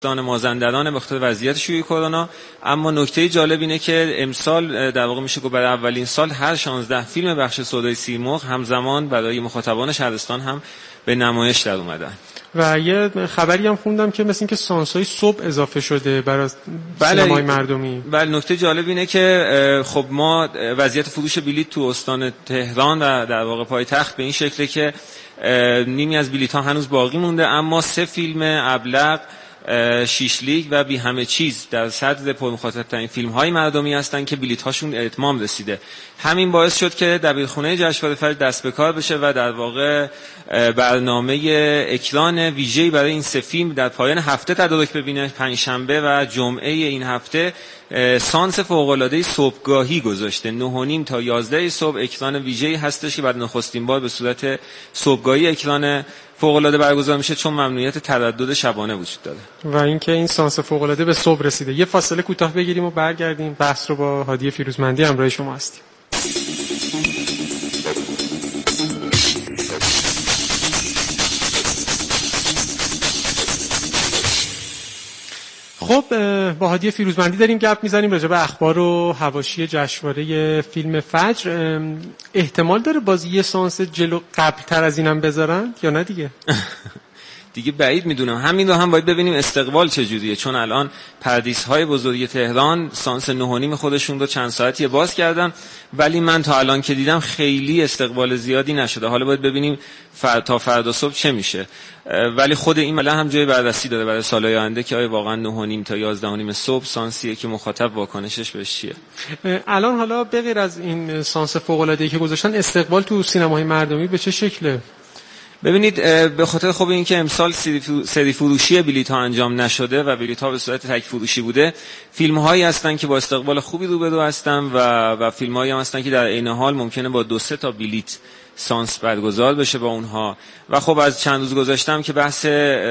دان مازندران به خاطر وضعیت شیوع کرونا. اما نکته جالب اینه که امسال در واقع میشه که برای اولین سال هر 16 فیلم بخش سودای سیمرغ همزمان برای مخاطبان شهرستان هم به نمایش در اومدن. و یه خبری هم خوندم که مثل این که سانس‌های صبح اضافه شده برای سینمای مردمی. بله، نکته جالب اینه که خب ما وضعیت فروش بلیط تو استان تهران و در واقع پایتخت به این شکله که نیمی از بلیط‌ها هنوز باقی مونده، اما 3 فیلم ابلق، شیشلیک و بی همه چیز در صدر پرمخاطب‌ترین فیلم‌های مردمی هستن که بلیط‌هاشون اتمام رسیده. همین باعث شد که دبیرخونه جشنواره فجر دست به کار بشه و در واقع برنامه اکران ویژه‌ای برای این 3 فیلم در پایان هفته تدارک ببینه. پنجشنبه و جمعه این هفته سانس فوق‌العاده صبحگاهی گذاشته. 9:30 تا 11 صبح اکران ویژه‌ای هستش که بعد نخستین بار به صورت صبحگاهی اکران فوق‌العاده برگزار میشه، چون ممنوعیت تردد شبانه وجود داره. و اینکه این سانس فوق‌العاده به صبح رسیده. یه فاصله کوتاه بگیریم و برگردیم. بحث رو با هادی فیروزمندی همراه شما هستیم. خب با هادی فیروزمندی داریم گپ میزنیم راجع به اخبار و حواشی جشنواره فیلم فجر. احتمال داره باز یه سانس جلو قبل‌تر از اینم بذارن یا نه دیگه؟ دیگه بعید میدونم. همین رو هم باید ببینیم استقبال چجوریه، چون الان پردیس‌های بزرگ تهران سانس 9:30 خودشون رو چند ساعتی باز کردن، ولی من تا الان که دیدم خیلی استقبال زیادی نشده. حالا باید ببینیم تا فردا صبح چه میشه، ولی خود این ملا هم جای بررسی داره برای سال‌های آینده که آیا واقعا 9:30 تا 11:30 صبح سانسیه که مخاطب واکنشش بهش چیه. الان حالا به غیر از این سانس فوق‌العاده‌ای که گذاشتن، استقبال تو سینماهای مردمی به چه شکله؟ ببینید، به خاطر خوب این که امسال سری فروشی بلیط ها انجام نشده و بلیط ها به صورت تک فروشی بوده، فیلم هایی هستن که با استقبال خوبی روبرو هستن و فیلم هایی هم هستن که در عین حال ممکنه با 2-3 تا بلیط سانس برگزار بشه با اونها. و خب از چند روز گذاشتم که بحث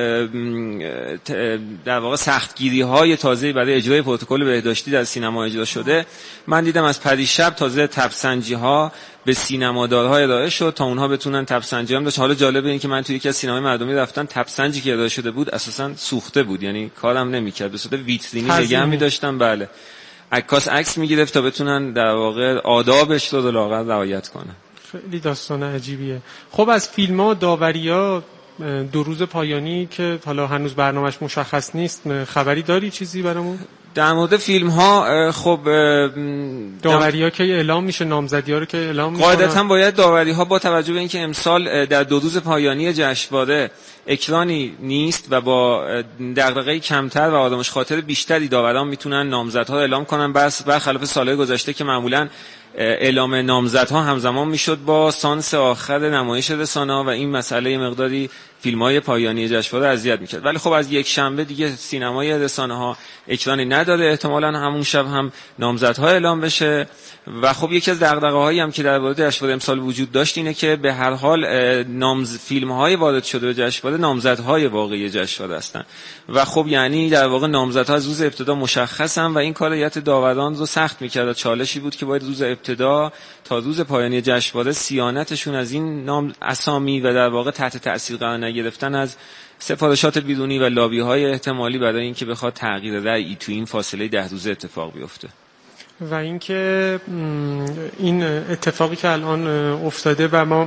در واقع سختگیری های تازه برای اجرای پروتکل بهداشتی در سینما اجرا شده. من دیدم از پریشب تازه تب‌سنجی ها به سینمادارها ارائه شد تا اونها بتونن تب‌سنجی هم داشت. حالا جالب این که من توی یکی از سینمای مردمی رفتم، تب‌سنجی که ارائه شده بود اساسا سوخته بود، یعنی کارم نمی‌کرد، به صورت ویترینی نگه می‌داشتم. بله، عکاس عکس می‌گرفت تا بتونن در واقع آدابش رو لااقل رعایت کنن. خیلی داستان عجیبیه. خب از فیلم‌ها، داوری‌ها، 2 روز پایانی که حالا هنوز برنامه‌اش مشخص نیست، خبری داری چیزی برامون؟ در مورد فیلم ها، خب داوری ها که اعلام میشه، نامزدی ها رو که اعلام میشه، قاعدتا باید داوری ها با توجه به اینکه امسال در 2 روز پایانی جشنواره اکرانی نیست و با دغدغه کمتر و آرامش خاطر بیشتری داوران میتونن نامزدها رو اعلام کنن، برخلاف سالهای گذشته که معمولا اعلام نامزدها همزمان میشد با سانس آخر نمایش رسانه‌ها و این مسئله مقداری فیلم‌های پایانی جشنواره اذیت می‌کرد. ولی خب از یک شنبه دیگه سینمای رسانه‌ها اکرانی نداره، احتمالاً همون شب هم نامزدها اعلام بشه. و خب یکی از دغدغه‌هایی هم که در مورد جشنواره امسال وجود داشت اینه که به هر حال فیلم‌های وارد شده به جشنواره نامزدهای واقعی جشنواره هستن و خب یعنی در واقع نامزدها از روز ابتدا مشخصن و این کاریت داوران رو سخت می‌کرد. چالشی بود که باید روز ابتدا تا روز پایانی جشنواره صیانتشون از این نام اسامی و در واقع تحت تأثیر قرار نگرفتن از سفارشات بیرونی و لابی‌های احتمالی برای اینکه بخواد تغییر رأی تو این فاصله 10 روزه اتفاق بیفته. و اینکه این اتفاقی که الان افتاده و ما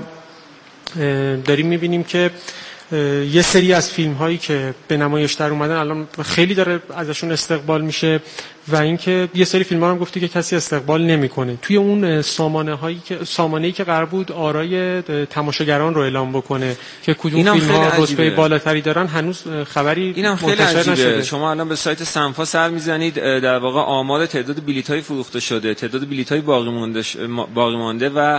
داریم می‌بینیم که یه سری از فیلم هایی که به نمایش در اومدن الان خیلی داره ازشون استقبال میشه و اینکه یه سری فیلم ها هم گفتی که کسی استقبال نمیکنه. توی اون سامانه‌ای که قرار بود آرای تماشاگران رو اعلام بکنه که کدوم فیلم ها رتبه بالاتری دارن، هنوز خبری اینم خیلی عجیبه نشده. شما الان به سایت سنفا سر میزنید، در واقع آمار تعداد بلیط‌های فروخته شده، تعداد بلیط‌های باقی مانده و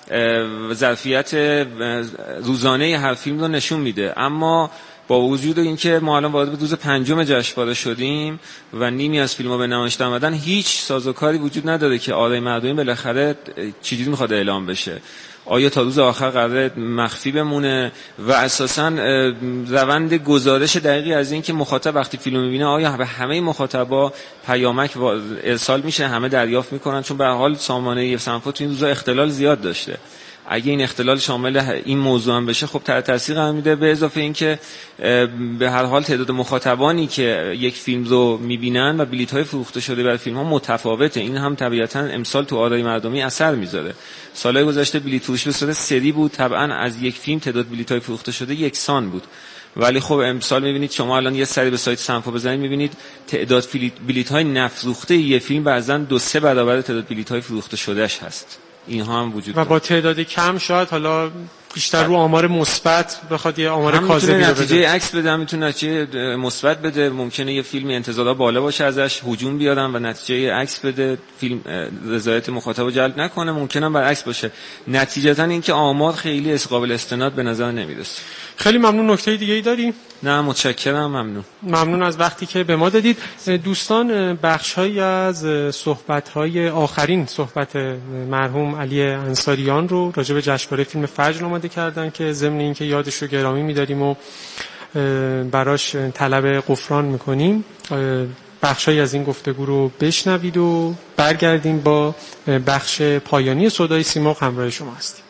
ظرفیت روزانه هر فیلم رو نشون میده. اما با وجود اینکه ما الان وارد روز 5 جشنواره شدیم و نیمی از فیلم‌ها به نمایش در اومدن، هیچ سازوکاری وجود نداره که آرای مردمی بالاخره چجوری میخواد اعلام بشه. آیا تا روز آخر قراره مخفی بمونه و اساساً روند گزارش دقیقی از این که مخاطب وقتی فیلم میبینه آیا به همه مخاطبا پیامک ارسال میشه، همه دریافت میکنن؟ چون به هر حال سامانه سنفا تو این روزا اختلال زیاد داشته اگه این اختلال شامل این موضوع هم بشه خب تحت تاثیر قرار میده. به اضافه اینکه به هر حال تعداد مخاطبانی که یک فیلم رو میبینن و بلیط‌های فروخته شده برای فیلم‌ها متفاوته. این هم طبیعتاً امسال تو آرای مردمی اثر میذاره. سالهای گذشته بلیط فروشی به صورت سری بود، طبعاً از یک فیلم تعداد بلیط‌های فروخته شده یکسان بود. ولی خب امسال میبینید شما الان یه سری به سایت سنفا بزنید میبینید تعداد بلیط‌های نفروخته یه فیلم بعضاً 2-3 برابر تعداد بلیط‌های فروخته شدهش هست. اینها هم وجود داره. و با تعداد کم شاید حالا بیشتر رو آمار مثبت بخواد یه آمار کاذبی رو بده. نتیجه عکس بده، میتونه نتیجه مثبت بده. ممکنه یه فیلمی انتظارات بالا باشه ازش، هجوم بیارن و نتیجه عکس بده، فیلم رضایت مخاطب رو جلب نکنه. ممکنه برعکس باشه. نتیجتا اینکه آمار خیلی قابل استناد به نظر نمیرسه. خیلی ممنون. نکته دیگه‌ای داری؟ نه متشکرم. ممنون از وقتی که به ما دادید. دوستان بخش‌هایی از آخرین صحبت مرحوم علی انصاریان رو راجع به جشنواره فیلم فجر آماده کردن که ضمن اینکه یادش رو گرامی می‌داریم و براش طلب غفران می‌کنیم، بخش‌هایی از این گفتگو رو بشنوید و برگردیم با بخش پایانی صدای سیمرغ. همراه شما هستیم.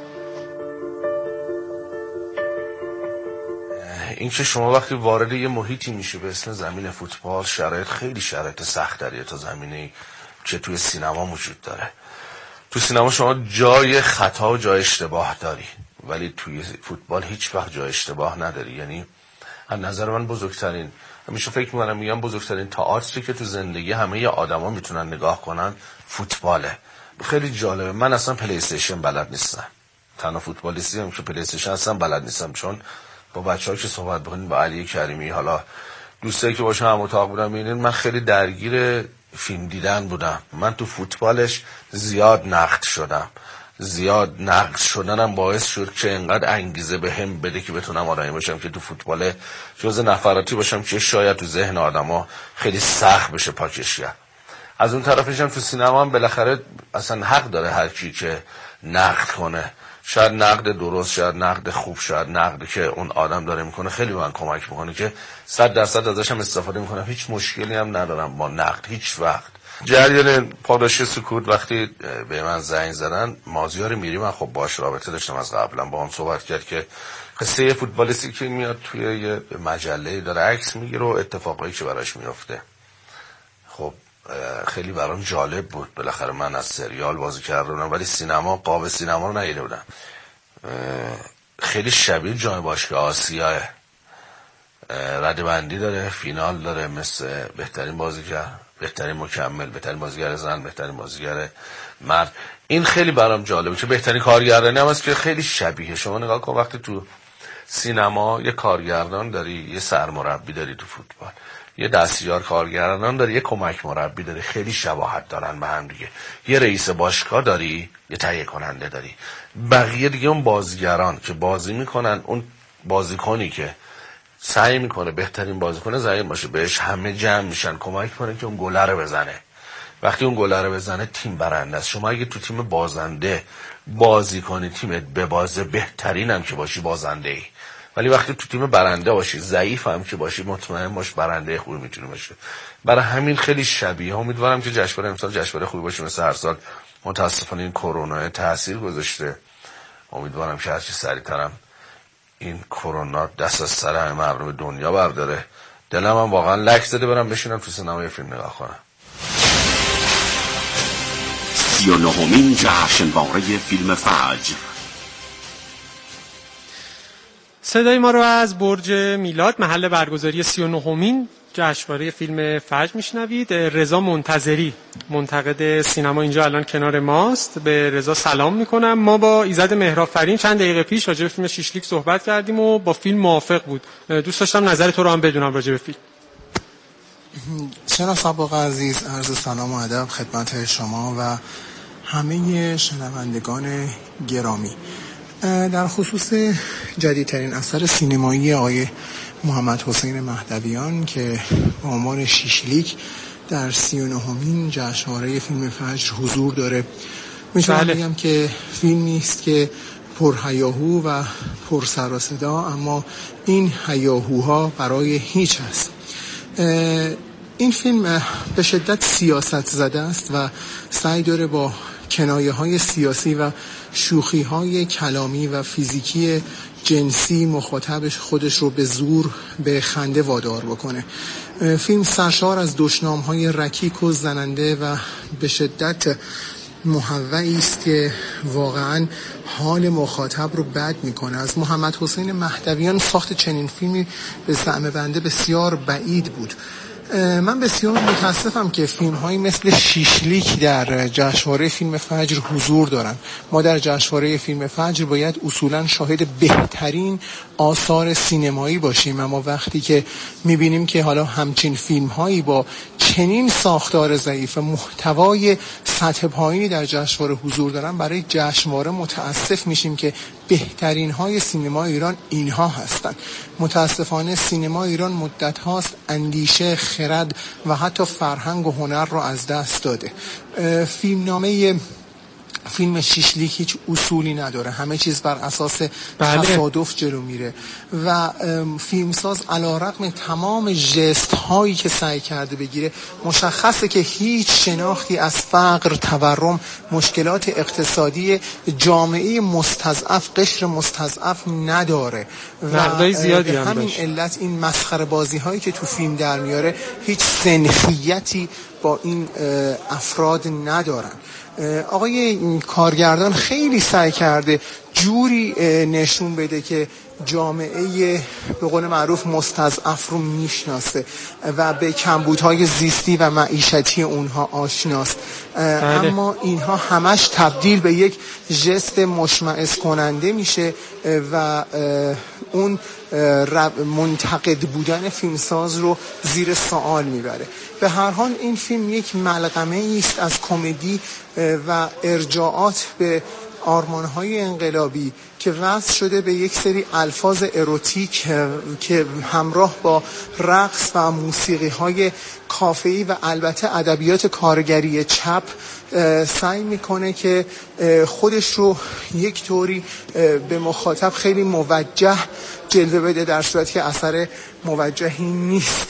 این که شما وقتی وارد یه محیطی میشه به اسم زمین فوتبال، شرایط خیلی شرایط سخت داره تا زمینی که توی سینما وجود داره. تو سینما شما جای خطا و جای اشتباه داری، ولی توی فوتبال هیچ وقت جای اشتباه نداری. یعنی از نظر من بزرگترین، همیشه فکر میگم بزرگترین تئاتری که تو زندگی همه آدما میتونن نگاه کنن فوتباله. خیلی جالبه. من اصلا پلی استیشن بلد نیستم، تنها فوتبالیستی هم که پلی استیشن اصلا بلد نیستم، چون با بچه‌ها که صحبت بکنیم با علی کریمی، حالا دوستایی که باشم هم اتاق بودم، می‌بینید من خیلی درگیر فیلم دیدن بودم. من تو فوتبالش زیاد نقد شدنم باعث شد که انقدر انگیزه بهم بده که بتونم آدمی باشم که تو فوتبال جز نفراتی باشم که شاید تو ذهن آدما خیلی سخت بشه پاکش کرد. از اون طرفش هم تو سینما هم بالاخره اصلا حق داره هر کی که نقد کنه، شاید نقد درست، شاید نقد خوب، شاید نقدی که اون آدم داره میکنه خیلی من کمک میکنه که 100% ازش هم استفاده میکنم. هیچ مشکلی هم ندارم با نقد هیچ وقت. جریان پاداشی سکوت وقتی به من زنگ زدن، مازیار میری من خب باش رابطه داشتم از قبلا، با هم صحبت کرد که قصه یه فوتبالیستی که میاد توی یه مجله داره عکس میگیره و اتفاقایی که براش میفته. خب خیلی برام جالب بود. بالاخره من از سریال بازی کرده بودم ولی قاب سینما رو ندیده بودم. خیلی شبیه جام باشگاه آسیاه، ردبندی داره، فینال داره، مثل بهترین بازیگر، بهترین مکمل، بهترین بازیگر زن، بهترین بازیگر مرد. این خیلی برام جالبه که بهترین کارگردانی هم هست که خیلی شبیه. شما نگاه کن وقتی تو سینما یه کارگردان داری، یه سرمربی داری، تو فوتبال یه دستیار کارگردان داری، یه کمک مربی داری، خیلی شباهت دارن به هم دیگه. یه رئیس باشگاه داری، یه تهیه کننده داری، بقیه دیگه اون بازیگران که بازی میکنن، اون بازیکنی که سعی میکنه بهترین بازیکن زمین باشه، بهش همه جمع میشن کمک کنه که اون گل رو بزنه. وقتی اون گل رو بزنه تیم برنده است. شما اگه تو تیم بازنده بازی کنی، تیمت ببازه، بهترین هم که باشی بازنده ای. ولی وقتی تو تیم برنده باشی، ضعیف هم که باشی، مطمئن باش برنده خوبی میتونی باشه. برای همین خیلی شبیه. امیدوارم که جشنواره امسال جشنواره خوبی باشه. مثل هر سال متاسفانه این کرونا تاثیر گذاشته. امیدوارم که هرچی سریعترم این کرونا دست از سر همه مردم دنیا برداره. دلم هم واقعا لک زده برم بشینم تو سینما فیلم نگاه کنم. 39مین جشنواره فیلم فجر. صدای ما رو از برج میلاد، محل برگزاری 39مین جشنواره فیلم فجر میشنوید. رضا منتظری، منتقد سینما، اینجا الان کنار ماست. به رضا سلام میکنم. ما با ایزد مهراب‌فرین چند دقیقه پیش راجع به فیلم شیشلیک صحبت کردیم و با فیلم موافق بود. دوست داشتم نظر تو رو هم بدونم راجع به فیلم. جناب سباق عزیز، عرض سلام و ادب خدمت شما و همه شنوندگان گرامی. در خصوص جدیدترین اثر سینمایی آقای محمد حسین مهدویان که با عنوان شیشلیک در 39مین جشنواره فیلم فجر حضور داره، میتونم بگم که فیلمی است که پر هیاهو و پر سر و صدا، اما این هیاهوها برای هیچ است. این فیلم به شدت سیاست زده است و سعی داره با کنایه های سیاسی و شوخی‌های کلامی و فیزیکی جنسی مخاطبش خودش رو به زور به خنده وادار بکنه. فیلم سرشار از دشنام‌های رکیک و زننده و به شدت محوعی است که واقعاً حال مخاطب رو بد میکنه. از محمد حسین مهدویان ساخت چنین فیلمی به زعم بنده بسیار بعید بود. من بسیار متاسفم که فیلم‌هایی مثل شیشلیک در جشنواره فیلم فجر حضور دارن. ما در جشنواره فیلم فجر باید اصولاً شاهد بهترین آثار سینمایی باشیم، اما وقتی که می‌بینیم که حالا همچین فیلم‌هایی با چنین ساختار ضعیف و محتوای سطح پایینی در جشنواره حضور دارن، برای جشنواره متاسف میشیم که بهترین های سینما ایران اینها هستند. متاسفانه سینما ایران مدت هاست اندیشه، خرد و حتی فرهنگ و هنر رو از دست داده. فیلم شیشلیک هیچ اصولی نداره، همه چیز بر اساس تصادف جلو میره و فیلمساز علیرغم تمام ژست هایی که سعی کرده بگیره، مشخصه که هیچ شناختی از فقر، تورم، مشکلات اقتصادی جامعه مستضعف، قشر مستضعف نداره و زیادی به همین علت این مسخره بازی هایی که تو فیلم در میاره هیچ سنخیتی با این افراد ندارن. آقای کارگردان خیلی سعی کرده جوری نشون بده که جامعه به قول معروف مستضعف رو میشناسه و به کمبودهای زیستی و معیشتی اونها آشناست، اما اینها همش تبدیل به یک ژست مشمئز کننده میشه و اون منتقد بودن فیلمساز رو زیر سوال میبره. به هر حال این فیلم یک ملغمه است از کمدی و ارجاعات به آرمان‌های انقلابی که وصل شده به یک سری الفاظ اروتیک که همراه با رقص و موسیقی‌های کافه‌ای و البته ادبیات کارگری چپ سعی میکنه که خودش رو یک طوری به مخاطب خیلی موجه جلوه بده، در صورتی که اثر موجهی نیست.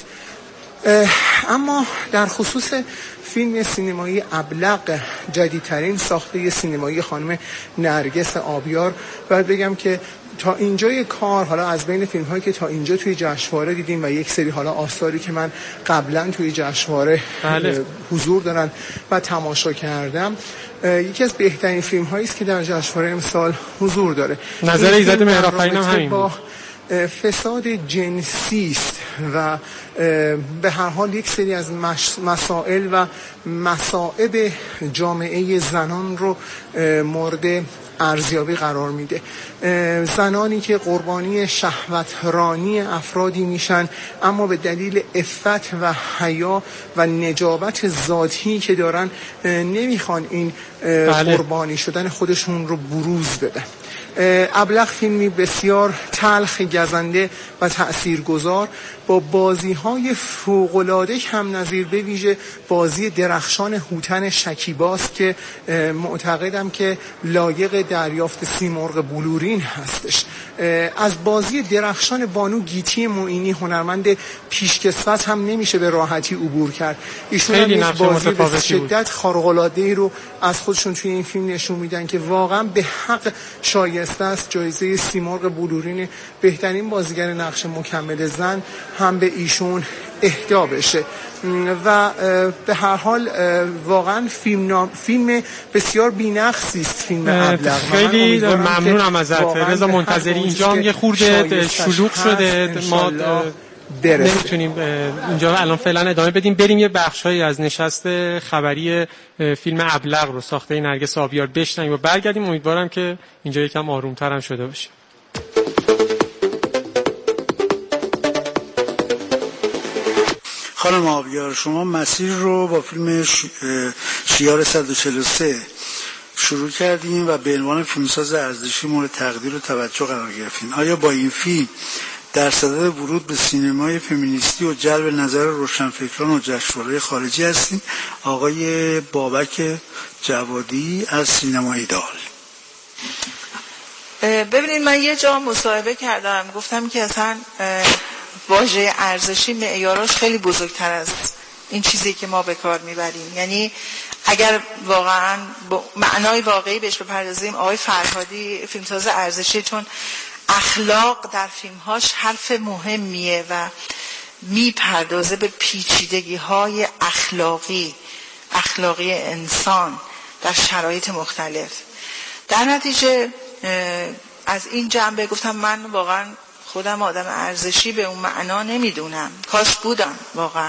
اما در خصوص فیلم سینمایی ابلق، جدیدترین ساخته سینمایی خانم نرگس آبیار، باید بگم که تا اینجای کار، حالا از بین فیلم هایی که تا اینجا توی جشنواره دیدیم و یک سری حالا آثاری که من قبلا توی جشنواره حضور دارن و تماشا کردم، یکی از بهترین فیلم هایی است که در جشنواره امسال حضور داره. نظر ایزد مهرآفرین هم همین بود. فساد جنسی است و به هر حال یک سری از مسائل و مصائب جامعه زنان رو مورد ارزیابی قرار میده. زنانی که قربانی شهوترانی افرادی میشن، اما به دلیل عفت و حیا و نجابت ذاتی که دارن نمیخوان این قربانی شدن خودشون رو بروز بدن. ابلق فیلمی بسیار تلخ، گزنده و تأثیرگذار با بازی‌های فوق‌العاده کم نظیر، به ویژه بازی درخشان هوتن شکیباست که معتقدم که لایق دریافت سیمرغ بلورین هستش. از بازی درخشان بانو گیتی معینی، هنرمند پیشکسوت، هم نمیشه به راحتی عبور کرد. ایشون هم یک بازی به شدت خارق‌العاده‌ای رو از خودشون توی این فیلم نشون میدن که واقعا به حق شایسته است جایزه سیمرغ بلورین بهترین بازیگر نقش مکمل زن هم به ایشون اهدا بشه. و به هر حال واقعا فیلم بسیار بی‌نقصی است فیلم ابلق. خیلی ممنونم ازت رضا منتظری. اینجا هم یه خورده شلوغ شده، ما نمیتونیم اینجا الان فعلا ادامه بدیم. بریم یه بخشایی از نشست خبری فیلم ابلق رو ساخته نرگس آبیار بشنویم و برگردیم. امیدوارم که اینجا یکم آرومتر هم شده باشه. خانم آبیار، شما مسیر رو با فیلم شیار 143 شروع کردیم و به عنوان فیلمساز ارزشی مورد تقدیر و توجه قرار گرفتین. آیا با این فیلم در صدد ورود به سینمای فمینیستی و جلب نظر روشنفکران و جشنواره خارجی هستین؟ آقای بابک جوادی از سینمای دال. ببینید، من یه جا مصاحبه کردم، گفتم که اصلا واژه ارزشی معیاراش خیلی بزرگتر از این چیزی که ما به کار میبریم. یعنی اگر واقعا معنای واقعی بهش بپردازیم، آقای فرهادی فیلمساز ارزشی، چون اخلاق در فیلمهاش حرف مهمیه و میپردازه به پیچیدگی‌های اخلاقی انسان در شرایط مختلف. در نتیجه از این جنبه گفتم من واقعا خودم آدم ارزشی به اون معنا نمیدونم، کاش بودم واقعا،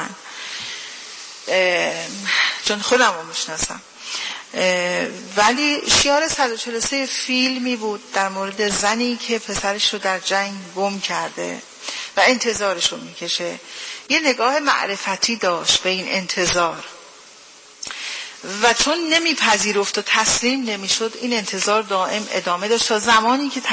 چون خودم رو میشناسم. ولی شیار 143 فیلمی بود در مورد زنی که پسرش رو در جنگ گم کرده و انتظارش رو میکشه. یه نگاه معرفتی داشت به این انتظار و چون نمیپذیرفت و تسلیم نمیشد، این انتظار دائم ادامه داشت تا زمانی که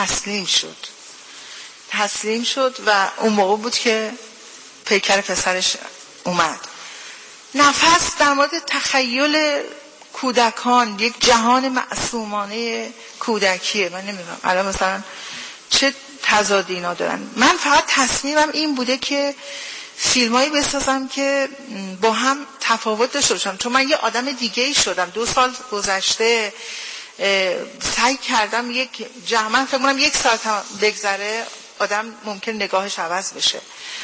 تسلیم شد و اون موقع بود که پیکر پسرش اومد. نفس در مورد تخیل کودکان، یک جهان معصومانه کودکیه. من نمیدونم الان مثلا چه تضادی اینا دارن. من فقط تصمیمم این بوده که فیلمایی بسازم که با هم تفاوت داشته باشم، چون من یه آدم دیگه ای شدم. 2 سال گذشته سعی کردم من فکر کنم 1 ساعت هم بگذره آدم ممکن نگاهش عوض بشه.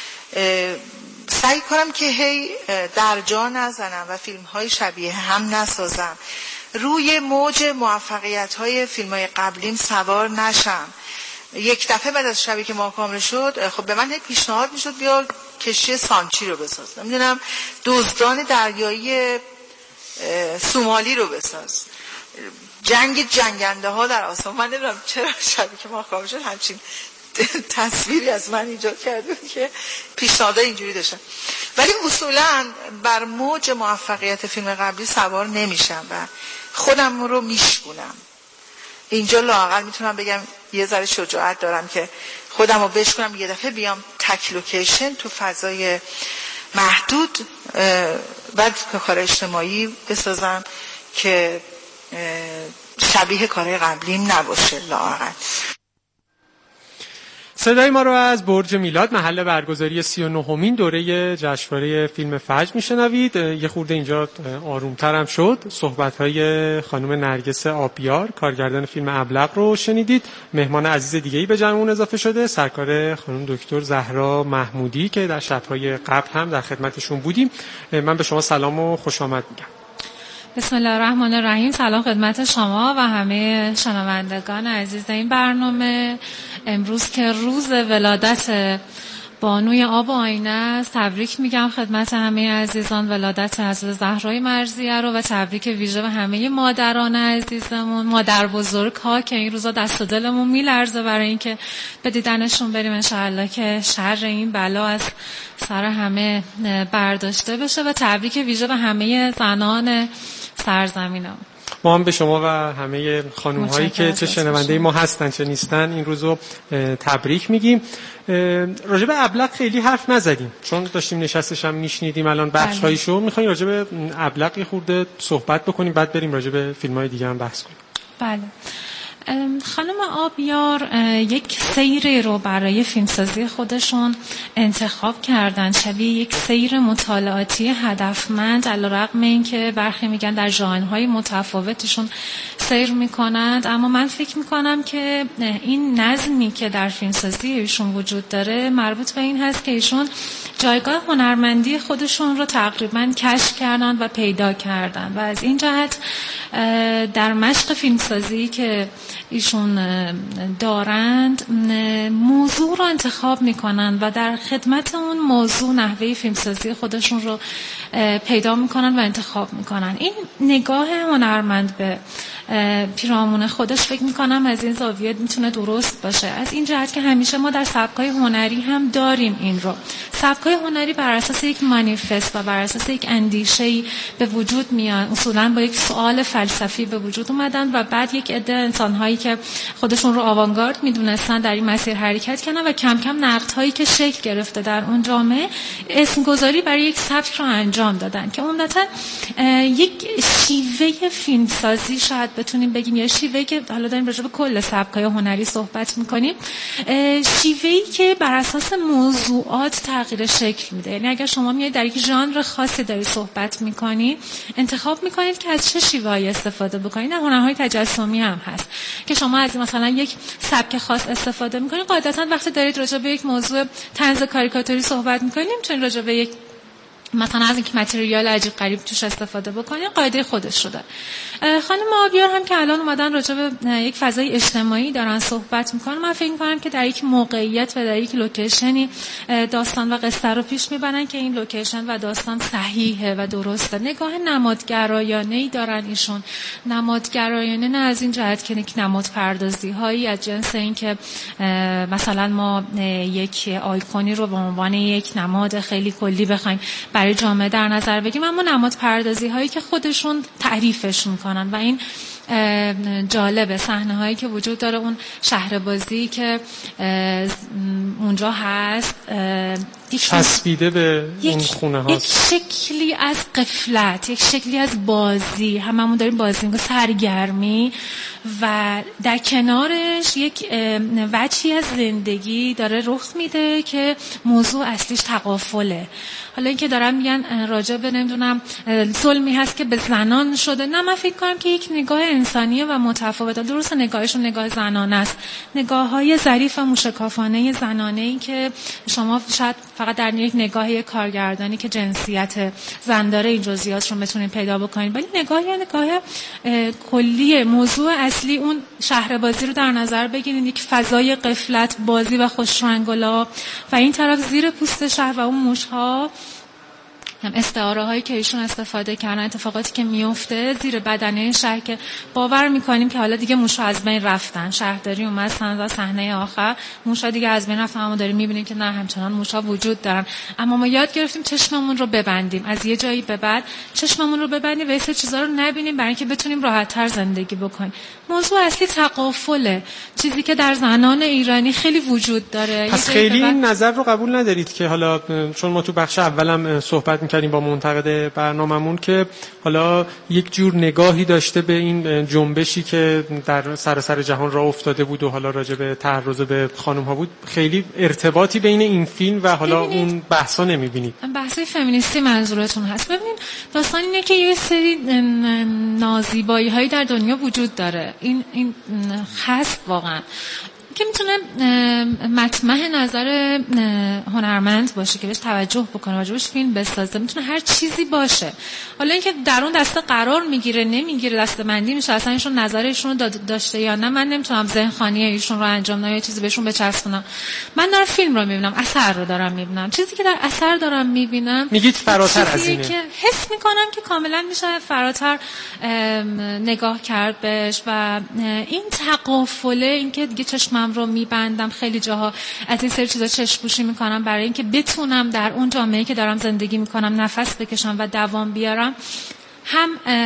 سعی کنم که هی در جا نزنم و فیلم‌های شبیه هم نسازم، روی موج موفقیت‌های فیلم‌های قبلیم سوار نشم. یک دفعه بعد از شبی که ما کامل شد، خب به من پیشنهاد میشد بیا کشتی سانچی رو بساز، نمیدونم دزدان دریایی سومالی رو بساز، جنگ جنگنده ها در آسمان. من نمیدونم چرا شبی که ما کامل شد همچین تصویری از من ایجاد کرده که پیشنهادها اینجوری داشتم. ولی اصولا بر موج موفقیت فیلم قبلی سوار نمیشم و خودم رو میشکنم. اینجا لااقل میتونم بگم یه ذره شجاعت دارم که خودم رو بشکنم، یه دفعه بیام تک لوکیشن تو فضای محدود بعد کار اجتماعی بسازم که شبیه کارهای قبلیم نباشه لااقل. صدای ما رو از برج میلاد، محل برگزاری 39مین دوره جشنواره فیلم فجر میشنوید. یه خورده اینجا آرومتر هم شد. صحبت‌های خانم نرگس آبیار، کارگردان فیلم ابلق رو شنیدید. مهمان عزیز دیگه‌ای به جمعمون اضافه شده، سرکار خانم دکتر زهرا محمودی که در شب‌های قبل هم در خدمتشون بودیم. من به شما سلام و خوش آمد میگم. بسم الله الرحمن الرحیم. سلام خدمت شما و همه شنوندگان عزیز این برنامه. امروز که روز ولادت بانوی آب و آینه است، تبریک میگم خدمت همه عزیزان ولادت حضرت زهرای مرضیه رو و تبریک ویژه به همه مادران عزیزمون، مادر بزرگ ها که این روزا دست و دلمون میلرزه برای اینکه به دیدنشون بریم. انشاءالله که شر این بلا از سر همه برداشته بشه و تبریک ویژه به همه زنان سرزمینم. ما هم به شما و همه خانم هایی که چه شنونده ما هستن چه نیستن این روزو تبریک میگیم. راجع به ابلق خیلی حرف نزدیم چون داشتیم نشستش هم میشنیدیم. الان بخش هایشو میخوایم راجع به ابلق یه خورده صحبت بکنیم، بعد بریم راجع به فیلم های دیگه هم بحث کنیم. بله. خانم آبیار یک سیر رو برای فیلمسازی خودشون انتخاب کردن، شبیه یک سیر مطالعاتی هدفمند، علیرغم اینکه برخی میگن در ژانرهای متفاوتشون سیر میکنند، اما من فکر میکنم که این نظمی که در فیلمسازی ایشون وجود داره مربوط به این هست که ایشون جایگاه هنرمندی خودشون رو تقریبا کشف کردن و پیدا کردن و از این جهت در مشق فیلمسازی که ایشون دارند موضوع رو انتخاب میکنن و در خدمت اون موضوع نحوه فیلمسازی خودشون رو پیدا میکنن و انتخاب میکنن. این نگاه هنرمند به پیرامون خودش فکر میکنم از این زاویه میتونه درست باشه، از این جهت که همیشه ما در سبکای هنری هم داریم این رو. سبکای هنری بر اساس یک مانیفست و بر اساس یک اندیشه‌ای به وجود میان، اصولاً با یک سوال فلسفی به وجود اومدن و بعد یک عده انسان‌هایی که خودشون رو آوانگارد میدونستن در این مسیر حرکت کردن و کم کم نقدهایی که شکل گرفته در اون جامعه اسمگذاری برای یک سبک رو انجام دادن که عمدتاً یک شیوه فیلمسازی شاید بتونیم بگیم، یا شیوهی که حالا داریم راجع به کل سبکای هنری صحبت میکنیم، شیوهی که بر اساس موضوعات تغییر شکل میده. یعنی اگر شما میاد در یک ژانر خاصی داری صحبت میکنید، انتخاب میکنید که از چه شیوه‌ای استفاده بکنید. هنرهای تجسمی هم هست که شما از مثلا یک سبک خاص استفاده میکنید. قاعدتا وقتی دارید راجع به یک موضوع طنز کاریکاتوری صحبت میکنید، نمیتونید راجع به یک مثلا از اینکه متریال عجیب غریب توش استفاده بکنید، قاعده خودش رو داره. خانم آبیار هم که الان اومدن راجع به یک فضای اجتماعی دارن صحبت میکنن، من فکر میکنم که در یک موقعیت و در یک لوکیشنی داستان و قصه رو پیش میبرن که این لوکیشن و داستان صحیحه و درسته. نگاه نمادگرایانه‌ای دارن ایشون. نمادگرایانه نه از این جهت که نماد پردازی هایی از جنس این که مثلا ما یک آیکونی رو به عنوان یک نماد خیلی کلی بخوایم برای جامعه در نظر بگیم، اما نماد پردازی هایی که خودشون تعریفش میکنن و این جالبه. صحنه هایی که وجود داره، اون شهربازی که اونجا هست چسبیده به اون خونه ها، یک شکلی از غفلت، یک شکلی از بازی، هممون داریم بازی میکنیم، سرگرمی، و در کنارش یک وجهی از زندگی داره رخ میده که موضوع اصلیش تغافله. حالا اینکه دارم میگن راجع به نمیدونم ظلمی هست که به زنان شده، نه، من فکر کنم که یک نگاه انسانیه و متفاوته. درسته نگاهشون نگاه زنانه است، نگاه‌های ظریف و موشکافانه زنانه‌ای که شما شاید فقط در یک نگاه کارگردانی که جنسیت زن داره این جزئیات رو بتونید پیدا بکنید، ولی نگاه کلی موضوع اصلی اون شهربازی رو در نظر بگیرید، یک فضای غفلت، بازی و خوشرنگ و لعاب، و این طرف زیر پوست شهر و اون موش‌ها، هم استعاره هایی که ایشون استفاده کردن، اتفاقاتی که میفته زیر بدنه شهر که باور میکنیم که حالا دیگه موشا از بین رفتن. شهرداری اومد صحنه آخر، موشا دیگه از بین رفتن، اما داریم میبینیم که نه، همچنان موشا وجود دارن. اما ما یاد گرفتیم چشممون رو ببندیم، از یه جایی به بعد چشممون رو ببندیم و این چیزا رو نبینیم برای اینکه بتونیم راحت‌تر زندگی بکنیم. موضوع اصلی تغافله، چیزی که در زنان ایرانی خیلی وجود داره. پس خیلی این نظر رو قبول ندارید که حالا چون ما تو بخش اولم صحبت کردیم با منتقد برنامه‌مون که حالا یک جور نگاهی داشته به این جنبشی که در سراسر جهان راه افتاده بود و حالا راجع به تعرض به خانم‌ها بود، خیلی ارتباطی بین این فیلم و حالا اون بحثا نمی‌بینید؟ بحث فمینیستی منظورتون هست؟ ببینید داستان اینه که یه سری نازیبایی‌هایی در دنیا وجود داره، این هست واقعا، که میتونه مطمح نظر هنرمند باشه که بهش توجه بکنه، راجبش فیلم بسازه، میتونه هر چیزی باشه. حالا اینکه در اون دسته قرار میگیره نمیگیره، دسته‌بندی میشه، اصلا ایشون نظرشون رو داشته یا نه، من نمیتونم ذهن خانی ایشون رو انجام بدم یا چیزی بهشون بچسبونم. من دارم فیلم رو میبینم، اثر رو دارم میبینم، چیزی که در اثر دارم میبینم میگید فراتر از اینه، که حس میکنم که کاملا میشه فراتر نگاه کرد بهش. و این تغافله، اینکه دیگه چشمم رو میبندم، خیلی جاها از این سری چیزا چشم‌پوشی میکنم برای اینکه بتونم در اون جامعه‌ای که دارم زندگی میکنم نفس بکشم و دوام بیارم، هم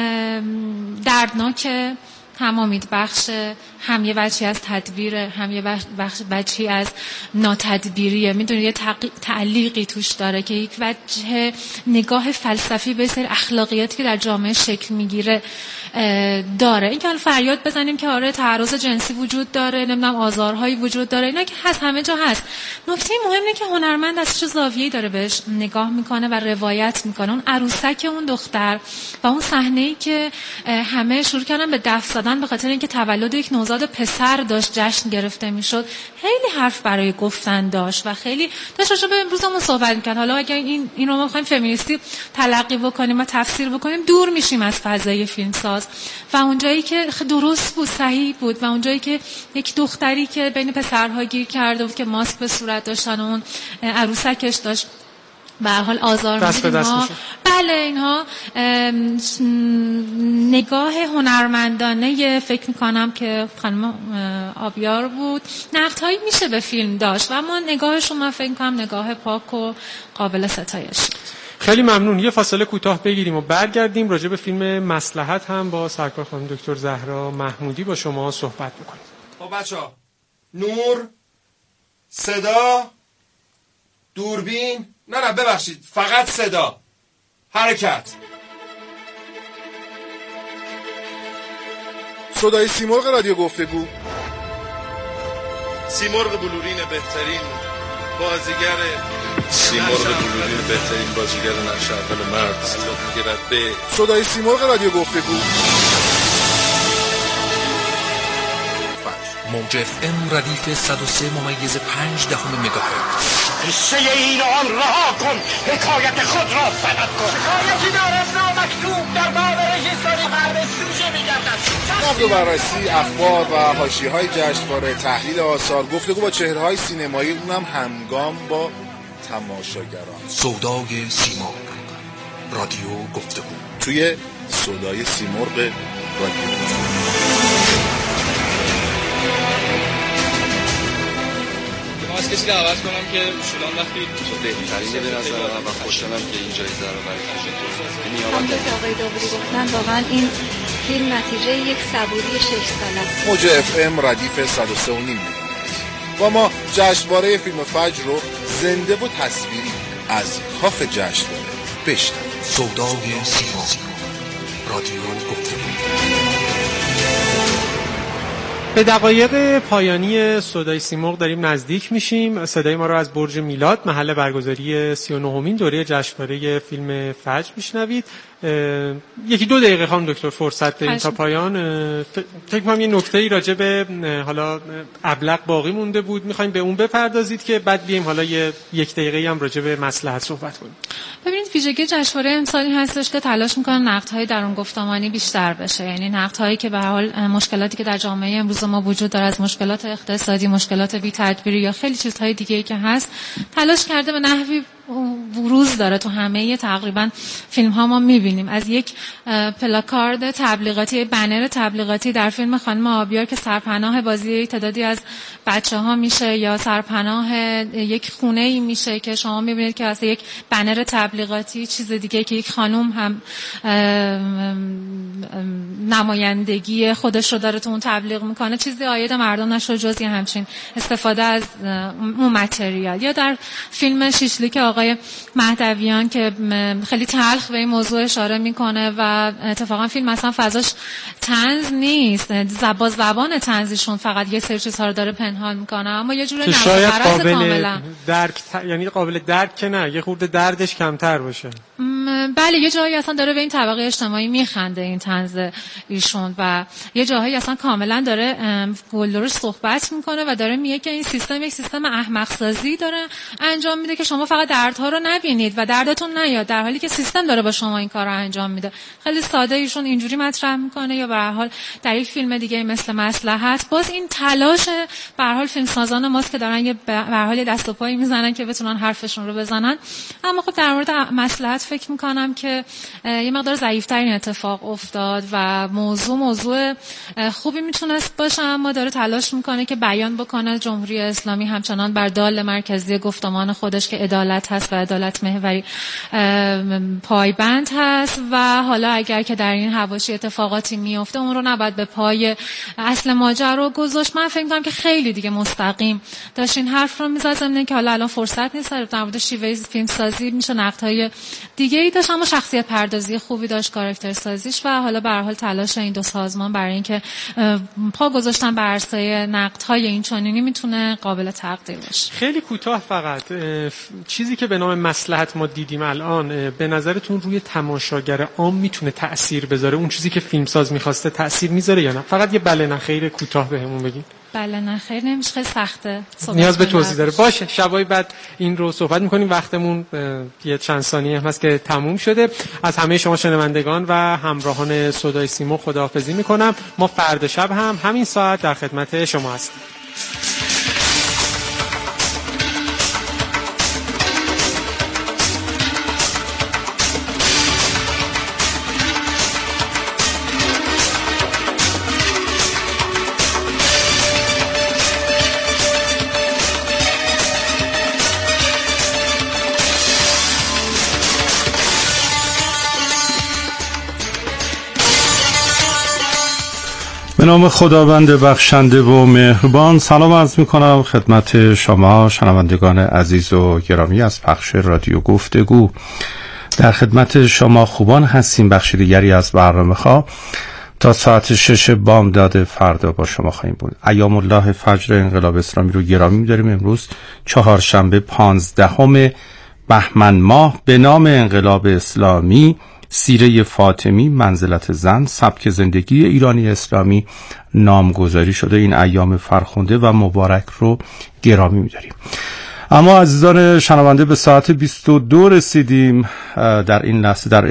دردناکه، هم امیدبخشه، هم یه بچی از تدبیره، هم یه بچی از ناتدبیریه. میدونی یه تعلیقی توش داره که یک وجه نگاه فلسفی به سری اخلاقیاتی که در جامعه شکل میگیره داره. این که حالا فریاد بزنیم که آره تعرض جنسی وجود داره، نمیدونم آزارهایی وجود داره، اینا که هست، همه جا هست. نکته مهم اینه که هنرمند از چه زاویه‌ای داره بهش نگاه میکنه و روایت میکنه. اون عروسک اون دختر و اون صحنه‌ای که همه شروع کردن به دف زدن به خاطر اینکه تولد یک نوزاد پسر داشت جشن گرفته میشد، خیلی حرف برای گفتن داشت و خیلی داشت راجع به امروزمون صحبت می‌کرد. حالا اگه این رو ما بخوایم فمینیستی تلقی بکنیم و تفسیر بکنیم، دور میشیم از فضای فیلمساز و اونجایی که درست بود، صحیح بود، و اونجایی که یک دختری که بین پسرها گیر کرده بود که ماسک به صورت داشتن و اون عروسکش داشت به هر حال آزار می‌دید، بله اینها نگاه هنرمندانه فکر میکنم که خانم آبیار بود، نقدهایی میشه به فیلم داشت و اما نگاهشون من فکر میکنم نگاه پاک و قابل ستایش. خیلی ممنون. یه فاصله کوتاه بگیریم و برگردیم راجع به فیلم مصلحت هم با سرکار خانم دکتر زهرا محمودی با شما صحبت میکنیم. خب بچه‌ها، نور، صدا، دوربین، نه ببخشید، فقط صدا، حرکت. صدای سیمرغ رادیو گفتگو. سیمرغ بلورین بهترین بازیگر سیمرغ دوربین بهترین بازیگر نقش اول مرد تعلق می‌گیرد به صدای سیمرغ رادیو گفتگو. موج FM ردیف 103.5 مگاهرتز. قصه ایران رها کن، حکایت خود را سند کن. حکایتی دارد نامکتوب در باب رژیسوری مرد سوژه می‌گردد. نقد و بررسی اخبار و حاشیه‌های جشنواره، تحلیل آثار، گفتگو با چهره‌های سینمایی، اونم همگام با تماشاگران. صدای سیمرغ رادیو گفتگو توی صدای سیمرغ رادیو گفتگو. از کسی دعوت کنم که شلون وقتی بهترینه به نظر من و خوشحالم که این جایزه رو برای همون که آقای داوودی گفتن واقعا این فیلم نتیجه یک صبوری 6 ساله است. موج FM ردیف 103.5 و ما جشنواره فیلم فجر رو زنده و تصویری از کاخ جشنواره بشنویم. صدای سیمرغ رادیو گفتگو. به دقایق پایانی صدای سیمرغ داریم نزدیک میشیم. صدای ما رو از برج میلاد، محل برگزاری 39مین دوره جشنواره فیلم فجر میشنوید. یکی دو دقیقه خانم دکتر فرصت بدین تا پایان. فکر کنم یه نکته‌ای راجع به حالا ابلق باقی مونده بود، می‌خوایم به اون بپردازید که بعد بیایم حالا یک دقیقه‌ای هم راجع به مصلحت صحبت کنیم. ببینید ویژگی جشنواره امسالی هستش که تلاش می‌کنن نقدهای درون گفتمانی بیشتر بشه، یعنی نقدهایی که به هر حال مشکلاتی که در جامعه امروز ما وجود داره، از مشکلات اقتصادی، مشکلات بی‌تدبیری یا خیلی چیزهای دیگه‌ای که هست، تلاش کرده به نحوی بروز داره تو همه تقریبا فیلم ها. ما میبینیم از یک پلاکارد تبلیغاتی، بنر تبلیغاتی در فیلم خانم آبیار که سرپناه بازی تعدادی از بچه ها میشه یا سرپناه یک خونه ای میشه که شما میبینید که اصلا یک بنر تبلیغاتی چیز دیگه که یک خانم هم نمایندگی خودش رو داره تو اون تبلیغ میکنه، چیزی عاید مردم نشد جز همچین استفاده از اون متریال. یا در فیلم شیشلیک آقای مهدویان که خیلی تلخ به این موضوع اشاره میکنه و اتفاقا فیلم مثلا فضاش طنز نیست، زبان طنزیشون فقط یه سری چیزها رو داره پنهان میکنه، اما یه جوری نفس کاملا درک، یعنی قابل درک که نه، یه خورده دردش کمتر باشه. بله یه جایی اصلا داره به این طبقه اجتماعی میخنده این طنز ایشون و یه جاهایی اصلا کاملا داره گلدرش صحبت میکنه و داره میگه که این سیستم یک سیستم احمق سازی داره انجام میده که شما فقط دردها رو نبینید و دردتون نیاد، در حالی که سیستم داره با شما این کار رو انجام میده. خیلی ساده ایشون اینجوری مطرح میکنه. یا به هر حال در یک فیلم دیگه مثل مصلحت باز این تلاش به هر حال فیلمسازان ماست که دارن یه به هر حال دست و پایی میزنن که بتونن حرفشون رو بزنن. اما خب در مورد مصلحت فکر میکنم که یه مقدار ضعیف‌ترین اتفاق افتاد و موضوع خوبی میتونست باشه، اما داره تلاش میکنه که بیان بکنه جمهوری اسلامی همچنان بر دال مرکزی گفتمان خودش که عدالت هست و عدالت محوری پایبند هست و حالا اگر که در این حواشی اتفاقاتی میفته اون رو نباید به پای اصل ماجرا گذاشت. من فکر می‌کنم که خیلی دیگه مستقیم داشت این حرف رو می‌زد، ضمن که حالا الان فرصت نیست در مورد شیوه فیلم سازی میشه نقدهای دیگه‌ای داشت، اما شخصیت پردازی خوبی داشت، کاراکتر سازیش و حالا به هر حال تلاش این دو سازمان برای اینکه پا گذاشتن بر عرصه نقدهای این چنینی میتونه قابل تقدیر باشه. خیلی کوتاه فقط چیزی که به نام مصلحت ما دیدیم الان به نظرتون روی تماشاگر عام میتونه تأثیر بذاره؟ اون چیزی که فیلمساز میخواسته تأثیر میذاره یا نه؟ فقط یه بله نه خیر کوتاه بهمون بگین. بله نه خیر نمیشه، خیلی سخته، نیاز به توضیح داره. باشه شبای بعد این رو صحبت میکنیم. وقتمون یه چند ثانیه هم هست که تموم شده. از همه شما شنوندگان و همراهان صدای سیمرغ خداحافظی میکنم. ما فردا شب هم همین ساعت در خدمت شما هستیم. به نام خداوند بخشنده و مهربان سلام عرض می‌کنم خدمت شما شنوندگان عزیز و گرامی از پخش رادیو گفتگو. در خدمت شما خوبان هستیم. بخش دیگری از برنامه‌ها تا ساعت 6 بامداد فردا با شما خواهیم بود. ایام الله فجر انقلاب اسلامی رو گرامی می‌داریم. امروز چهارشنبه 15 بهمن ماه به نام انقلاب اسلامی، سیره فاطمی، منزلت زن، سبک زندگی ایرانی اسلامی نامگذاری شده. این ایام فرخنده و مبارک رو گرامی می‌داریم. اما عزیزان شنونده به ساعت 22 رسیدیم. در این لحظه در